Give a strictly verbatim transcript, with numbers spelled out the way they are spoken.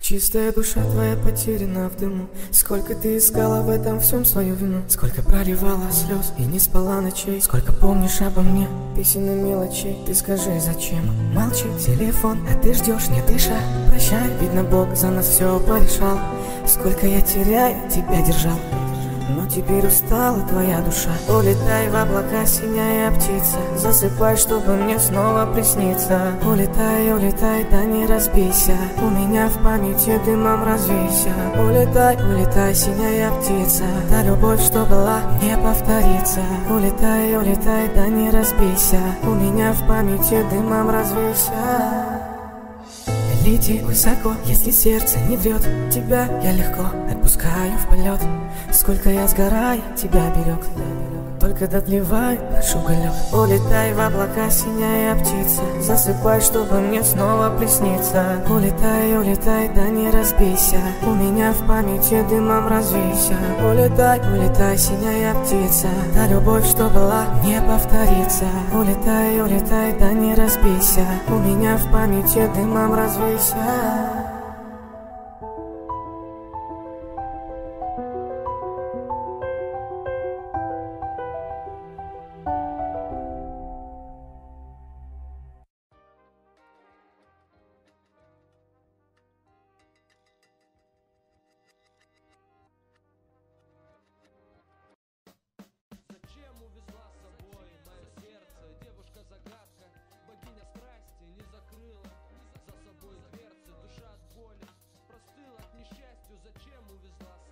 Чистая душа твоя потеряна в дыму. Сколько ты искала в этом всем свою вину. Сколько проливала слез и не спала ночей. Сколько помнишь обо мне песен и мелочей. Ты скажи, зачем молчит телефон, а ты ждешь, не дыша. Прощай, видно, Бог за нас все порешал. Сколько я теряю, тебя держал, но теперь устала твоя душа. Улетай в облака, синяя птица, засыпай, чтобы мне снова присниться. Улетай, улетай, да не разбейся, у меня в памяти дымом развейся. Улетай, улетай, синяя птица, та любовь, что была, не повторится. Улетай, улетай, да не разбейся, у меня в памяти дымом развейся. Лети высоко, если сердце не врет. Тебя я легко отпускаю в полет. Сколько я сгораю, тебя берег, только дотлевай наш уголек. Улетай в облака, синяя птица, засыпай, чтобы мне снова присниться. Улетай, улетай, да не разбейся, у меня в памяти дымом развейся. Улетай, улетай, синяя птица, та любовь, что была, не повторится. Улетай, улетай, да не разбейся, у меня в памяти дымом развейся. Зачем увезла с собой мое сердце? Девушка-загадка, богиня страсти, не закрыла за собой дверцы. Душа от боли простыла, к несчастью. Зачем увезла